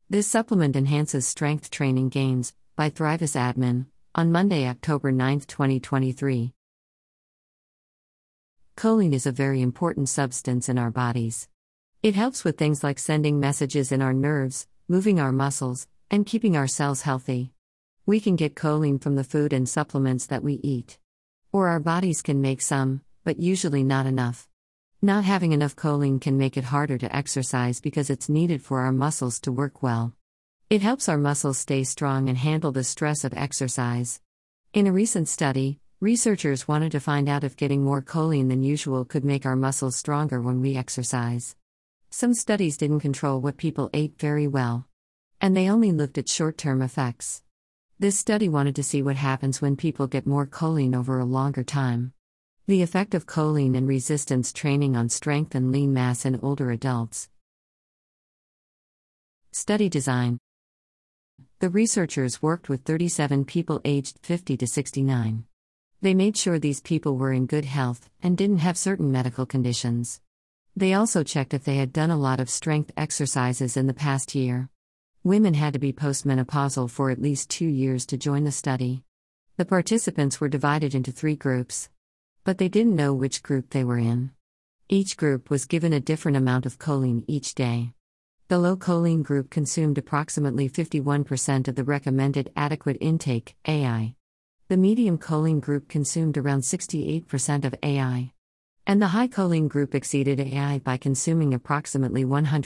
This supplement enhances strength training gains, by Thrivis Admin, on Monday, October 9, 2023. Choline is a very important substance in our bodies. It helps with things like sending messages in our nerves, moving our muscles, and keeping our cells healthy. We can get choline from the food and supplements that we eat. Or our bodies can make some, but usually not enough. Not having enough choline can make it harder to exercise because it's needed for our muscles to work well. It helps our muscles stay strong and handle the stress of exercise. In a recent study, researchers wanted to find out if getting more choline than usual could make our muscles stronger when we exercise. Some studies didn't control what people ate very well. And they only looked at short-term effects. This study wanted to see what happens when people get more choline over a longer time. The effect of choline and resistance training on strength and lean mass in older adults. Study design. The researchers worked with 37 people aged 50 to 69. They made sure these people were in good health and didn't have certain medical conditions. They also checked if they had done a lot of strength exercises in the past year. Women had to be postmenopausal for at least 2 years to join the study. The participants were divided into 3 groups. But they didn't know which group they were in. Each group was given a different amount of choline each day. The low choline group consumed approximately 51% of the recommended adequate intake, AI. The medium choline group consumed around 68% of AI. And the high choline group exceeded AI by consuming approximately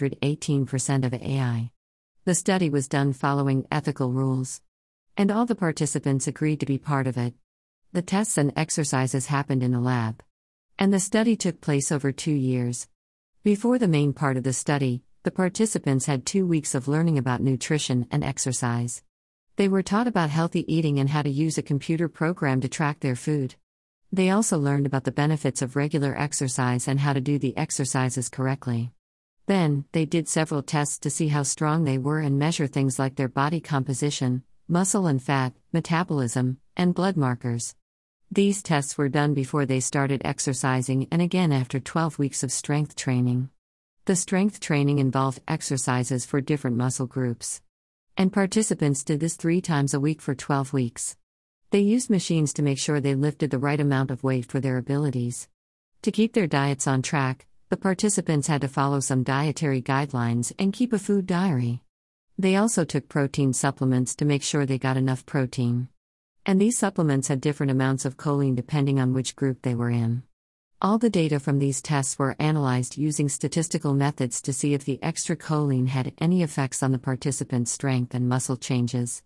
118% of AI. The study was done following ethical rules. And all the participants agreed to be part of it. The tests and exercises happened in a lab. And the study took place over 2 years. Before the main part of the study, the participants had 2 weeks of learning about nutrition and exercise. They were taught about healthy eating and how to use a computer program to track their food. They also learned about the benefits of regular exercise and how to do the exercises correctly. Then, they did several tests to see how strong they were and measure things like their body composition, muscle and fat, metabolism, and blood markers. These tests were done before they started exercising and again after 12 weeks of strength training. The strength training involved exercises for different muscle groups. And participants did this 3 times a week for 12 weeks. They used machines to make sure they lifted the right amount of weight for their abilities. To keep their diets on track, the participants had to follow some dietary guidelines and keep a food diary. They also took protein supplements to make sure they got enough protein. And these supplements had different amounts of choline depending on which group they were in. All the data from these tests were analyzed using statistical methods to see if the extra choline had any effects on the participants' strength and muscle changes.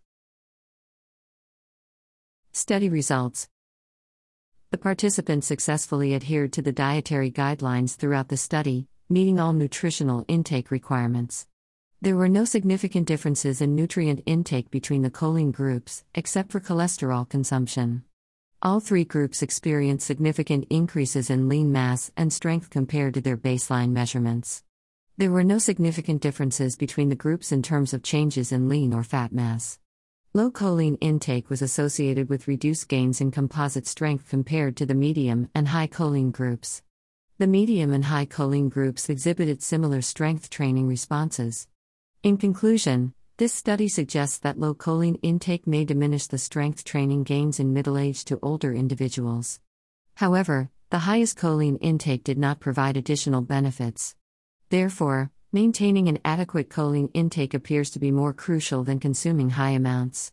Study results. The participants successfully adhered to the dietary guidelines throughout the study, meeting all nutritional intake requirements. There were no significant differences in nutrient intake between the choline groups, except for cholesterol consumption. All 3 groups experienced significant increases in lean mass and strength compared to their baseline measurements. There were no significant differences between the groups in terms of changes in lean or fat mass. Low choline intake was associated with reduced gains in composite strength compared to the medium and high choline groups. The medium and high choline groups exhibited similar strength training responses. In conclusion, this study suggests that low choline intake may diminish the strength training gains in middle-aged to older individuals. However, the highest choline intake did not provide additional benefits. Therefore, maintaining an adequate choline intake appears to be more crucial than consuming high amounts.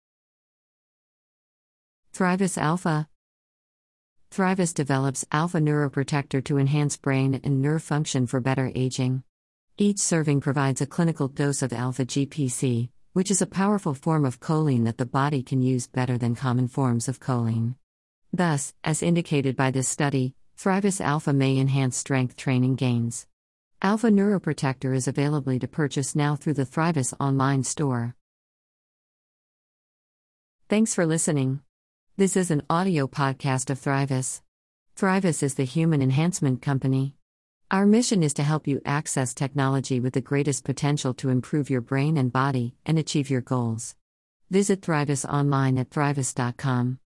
Thrivis Alpha. Thrivis develops alpha neuroprotector to enhance brain and nerve function for better aging. Each serving provides a clinical dose of alpha-GPC, which is a powerful form of choline that the body can use better than common forms of choline. Thus, as indicated by this study, Thrivis Alpha may enhance strength training gains. Alpha Neuroprotector is available to purchase now through the Thrivis online store. Thanks for listening. This is an audio podcast of Thrivis. Thrivis is the human enhancement company. Our mission is to help you access technology with the greatest potential to improve your brain and body and achieve your goals. Visit Thrivis online at thrivis.com.